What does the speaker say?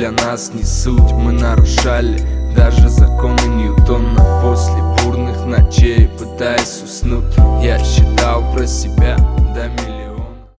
для нас не суть. Мы нарушали даже законы Ньютона после бурных ночей, пытаясь уснуть. Я считал про себя до миллиона.